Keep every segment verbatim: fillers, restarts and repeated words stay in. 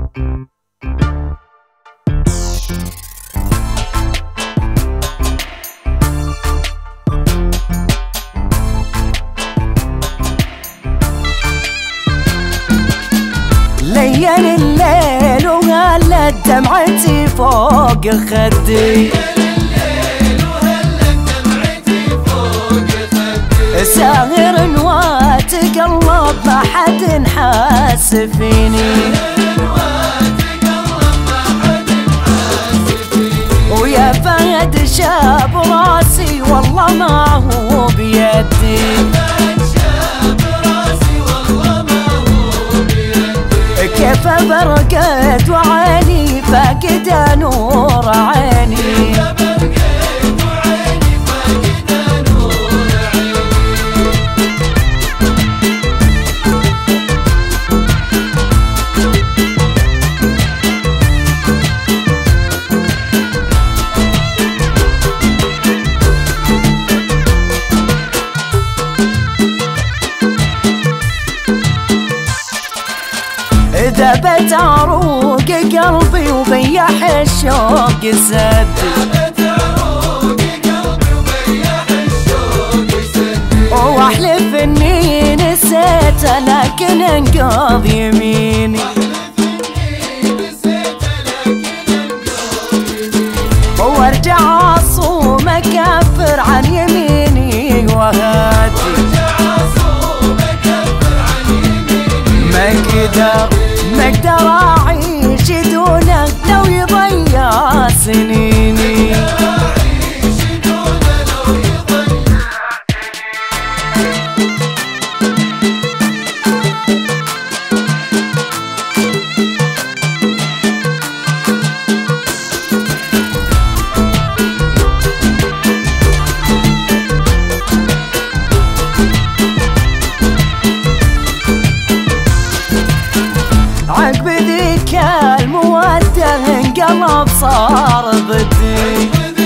ليل الليل وهلت دمعتي فوق خدي، ساهر واتقلب ما حد حاس فيني، ويا فهد شاب راسي والله ما هو بيدي، كيف برقت وعيني فاقدة نور عيني، ذبت عروق قلبي وبيح الشوق سدي، واحلف اني نسيت لكن انقض يميني، وارجع اصوم اكفر عن يميني وهادي، ما اقدر ما اقدر اعيش دونه لو يضيع سنيني، عقب ذيك المودة انقلب صار ضدي،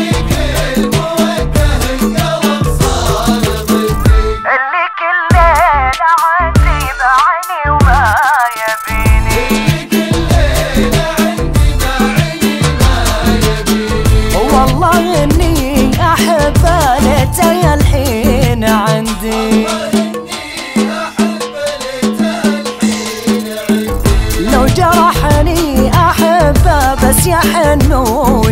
اللي كل ليلة عندي بعيني وما يبيني، والله اني احبه ليته الحين عندي، لو جرحني أحبه بس يحنون